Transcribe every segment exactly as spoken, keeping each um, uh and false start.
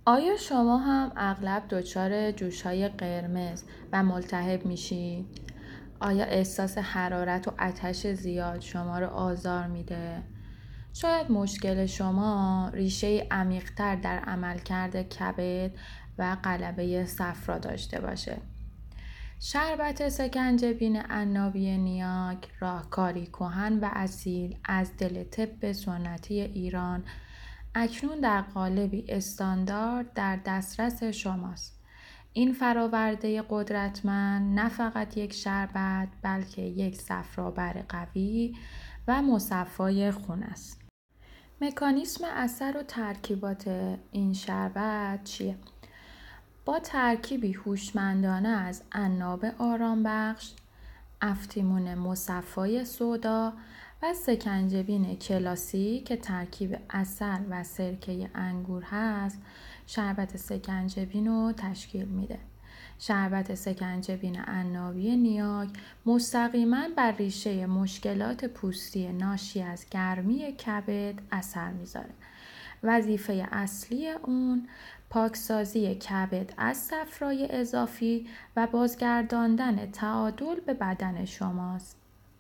آیا شما هم اغلب دچار جوش‌های قرمز و ملتهب میشید؟ آیا احساس حرارت و آتش زیاد شما رو آزار میده؟ شاید مشکل شما ریشه عمیق‌تر در عملکرد کبد و غلبه صفرا داشته باشه. شربت سکنجبین عنابی نیاک، راهکاری کهن و اصیل از دل طب سنتی ایران، اکنون در قالبی استاندارد در دسترس شماست. این فراورده قدرتمند نه فقط یک شربت، بلکه یک صفرابر قوی و مصفای خون است. مکانیسم اثر و ترکیبات این شربت چیه؟ با ترکیبی هوشمندانه از عناب آرامبخش، افتیمون مصفای سودا و سکنجبین کلاسیک که ترکیب عسل و سرکه انگور هست، شربت سکنجبین رو تشکیل میده. شربت سکنجبین عنابی نیاک مستقیما بر ریشه مشکلات پوستی ناشی از گرمی کبد اثر میذاره. وظیفه اصلی اون پاکسازی کبد از صفرای اضافی و بازگرداندن تعادل به بدن شماست.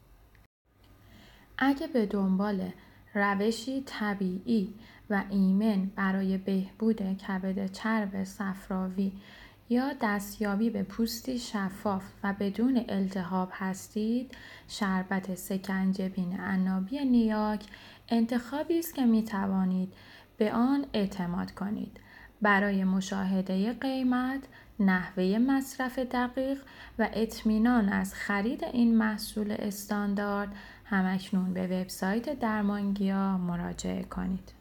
اگه به دنبال روشی طبیعی و ایمن برای بهبود کبد چرب صفراوی یا دستیابی به پوستی شفاف و بدون التهاب هستید، شربت سکنجبین عنابی نیاک انتخابی است که می توانید به آن اعتماد کنید. برای مشاهده قیمت، نحوه مصرف دقیق و اطمینان از خرید این محصول استاندارد، همکنون به وبسایت درمانگیا مراجعه کنید.